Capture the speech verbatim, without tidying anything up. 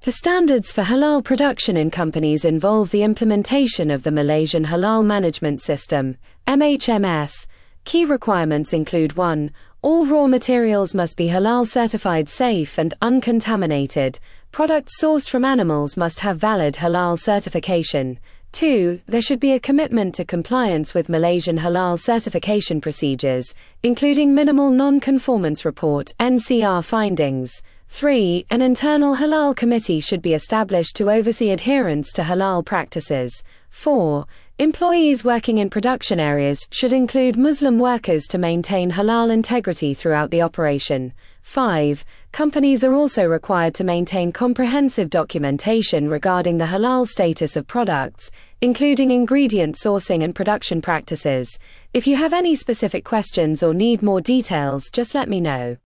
The standards for halal production in companies involve the implementation of the Malaysian Halal Management System, M H M S. Key requirements include one. All raw materials must be halal certified safe and uncontaminated. Products sourced from animals must have valid halal certification. two. There should be a commitment to compliance with Malaysian halal certification procedures, including minimal non-conformance report (N C R) findings. three. An internal halal committee should be established to oversee adherence to halal practices. four. Employees working in production areas should include Muslim workers to maintain halal integrity throughout the operation. five. Companies are also required to maintain comprehensive documentation regarding the halal status of products, including ingredient sourcing and production practices. If you have any specific questions or need more details, just let me know.